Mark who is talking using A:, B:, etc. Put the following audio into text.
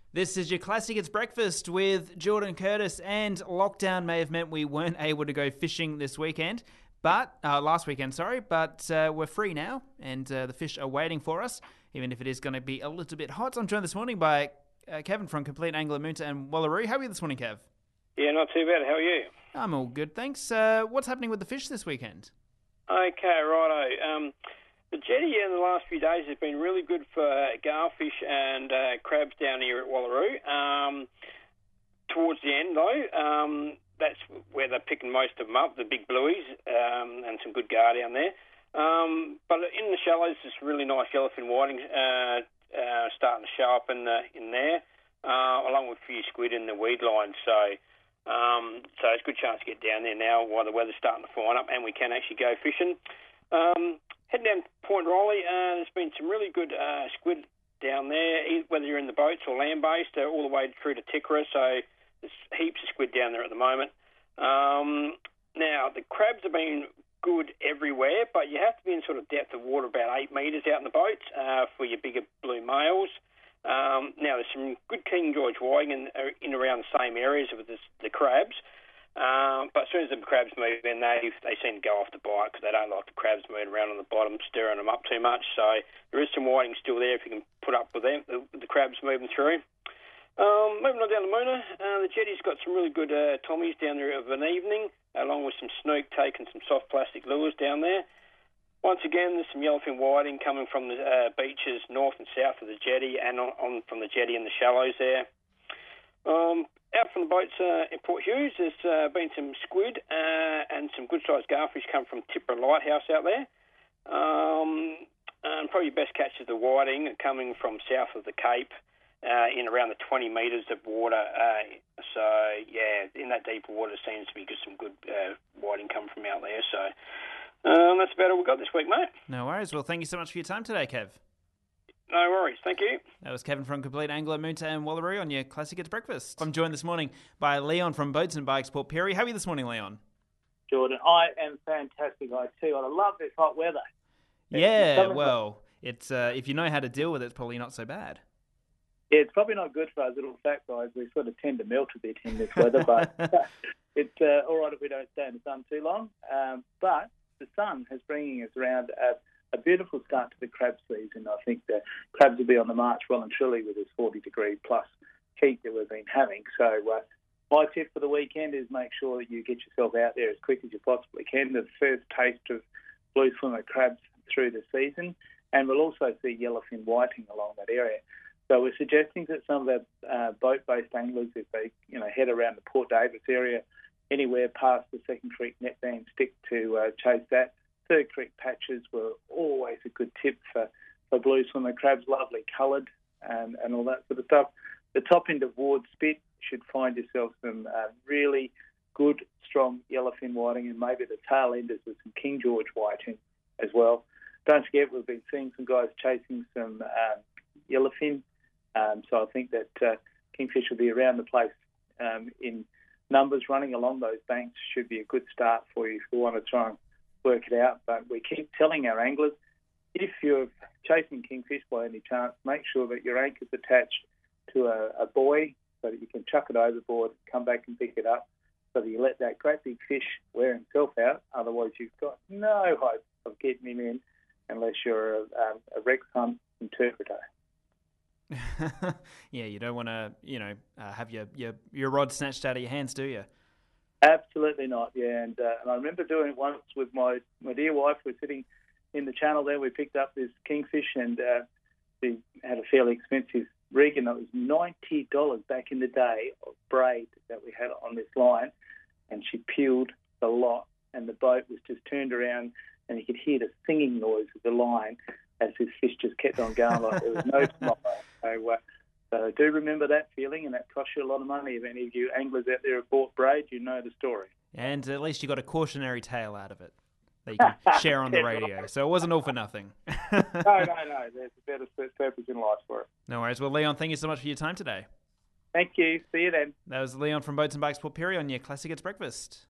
A: This is your Classic It's Breakfast with Jordan Curtis, and lockdown may have meant we weren't able to go fishing this weekend, but last weekend, sorry, but we're free now, and the fish are waiting for us, even if it is going to be a little bit hot. I'm joined this morning by Kevin from Complete Angler Moonta and Wallaroo. How are you this morning, Kev?
B: Yeah, not too bad. How are you?
A: I'm all good, thanks. What's happening with the fish this weekend?
B: Okay, righto. The jetty in the last few days has been really good for garfish and crabs down here at Wallaroo. Towards the end, though, that's where they're picking most of them up, the big blueies, and some good gar down there. But in the shallows, there's really nice yellowfin whiting starting to show up in there, along with a few squid in the weed line. So it's a good chance to get down there now while the weather's starting to fine up and we can actually go fishing. Heading down Point Riley, there's been some really good squid down there, whether you're in the boats or land-based, all the way through to Tickera, so there's heaps of squid down there at the moment. Now, the crabs have been good everywhere, but you have to be in sort of depth of water about 8 metres out in the boats for your bigger blue males. Now, there's some good King George whiting in around the same areas of the crabs. But as soon as the crabs move in, they seem to go off the bite because they don't like the crabs moving around on the bottom, stirring them up too much. So there is some whiting still there if you can put up with them, the crabs moving through. Moving on down to Moona, the jetty's got some really good tommies down there of an evening, along with some snook taking some soft plastic lures down there. Once again, there's some yellowfin whiting coming from the beaches north and south of the jetty and on from the jetty and the shallows there. Out from the boats in Port Hughes, there's been some squid and some good-sized garfish come from Tippera Lighthouse out there. And probably your best catch is the whiting coming from south of the Cape in around the 20 metres of water. So, yeah, in that deeper water seems to be some good whiting coming from out there. So that's about all we've got this week, mate.
A: No worries. Well, thank you so much for your time today, Kev.
B: No worries. Thank you.
A: That was Kevin from Complete Angler Moonta and Wallaroo on your Classic It's Breakfast. I'm joined this morning by Leon from Boats and Bikes Port Pirie. How are you this morning, Leon?
C: Jordan, I am fantastic. I too. I love this hot weather.
A: Yeah, well, it's if you know how to deal with it, it's probably not so bad.
C: Yeah, it's probably not good for us little fat guys. We sort of tend to melt a bit in this weather, but it's all right if we don't stay in the sun too long. But the sun is bringing us around a beautiful start to the crab season. I think the crabs will be on the march well and truly with this 40-degree plus heat that we've been having. So my tip for the weekend is make sure that you get yourself out there as quick as you possibly can. The first taste of blue swimmer crabs through the season, and we'll also see yellowfin whiting along that area. So we're suggesting that some of the boat-based anglers, if they head around the Port Davis area, anywhere past the Second Creek net band, stick to chase that. Third Creek patches were always a good tip for blue swimmer crabs, lovely coloured and all that sort of stuff. The top end of Ward Spit should find yourself some really good, strong yellowfin whiting, and maybe the tail enders with some King George whiting as well. Don't forget, we've been seeing some guys chasing some yellowfin, so I think that kingfish will be around the place in numbers. Running along those banks should be a good start for you if you want to try and work it out. But we keep telling our anglers, if you're chasing kingfish by any chance, make sure that your anchor's attached to a buoy so that you can chuck it overboard, come back and pick it up, so that you let that great big fish wear himself out. Otherwise, you've got no hope of getting him in unless you're a Rex Hunt interpreter.
A: Yeah, you don't want to, have your rod snatched out of your hands, do you?
C: Absolutely not, yeah. And I remember doing it once with my dear wife. We're sitting in the channel there. We picked up this kingfish, and we had a fairly expensive rig, and it was $90 back in the day of braid that we had on this line. And she peeled the lot, and the boat was just turned around, and you could hear the singing noise of the line as this fish just kept on going like there was no tomorrow. So I do remember that feeling, and that cost you a lot of money. If any of you anglers out there have bought braid, you know the story.
A: And at least you got a cautionary tale out of it that you can share on the radio. So it wasn't all for nothing.
C: No. There's a better purpose in life for it.
A: No worries. Well, Leon, thank you so much for your time today.
C: Thank you. See you then.
A: That was Leon from Boats and Bikes Port Pirie on your Classic It's Breakfast.